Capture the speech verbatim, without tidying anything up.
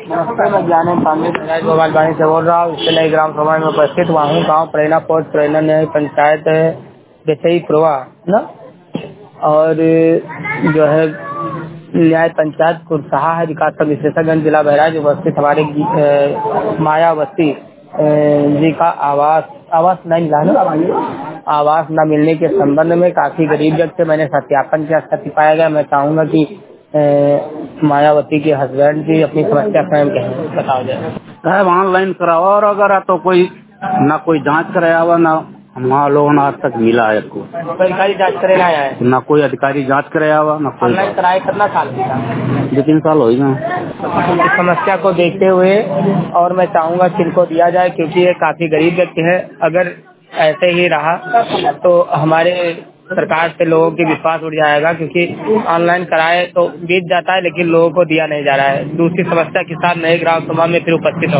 नमस्ते, मैं ज्ञानेंद्र पांडे मोबाइल वाणी से बोल रहा हूँ। इससे नई ग्राम सभा में उपस्थित हुआ हूँ। गाँव प्रेरणा पोस्ट प्रेरणा न्याय पंचायत जैसे ही प्रवा ना और जो है न्याय पंचायत कुरसहा है। विकास का विशेषज्ञ जिला बहराइच उपस्थित हमारे मायावती जी का आवास आवास नहीं मिला ना आवास न मिलने के संबंध में काफी गरीब व्यक्ति मैंने सत्यापन किया, सत्य पाया गया। मैं चाहूंगा कि ए, मायावती के हस्बैंड जी अपनी समस्या स्वयं कहें, बताओ जाए। साहब ऑनलाइन करावा और अगर तो कोई ना कोई जांच कराया हुआ ना वहाँ लोगों ने आज तक मिला है को अधिकारी जांच करे आया है, ना कोई अधिकारी जांच कराया हुआ ना कोई। ऑनलाइन कराए कितना साल हुआ? दो तीन साल हो गए। इस समस्या को देखते हुए और मैं चाहूंगा कि इनको दिया जाए, क्योंकि ये काफी गरीब व्यक्ति है। अगर ऐसे ही रहा तो हमारे सरकार से लोगों की विश्वास उठ जाएगा, क्योंकि ऑनलाइन कराए तो बीत जाता है लेकिन लोगों को दिया नहीं जा रहा है। दूसरी समस्या के साथ नए ग्राम सभा में फिर उपस्थित हो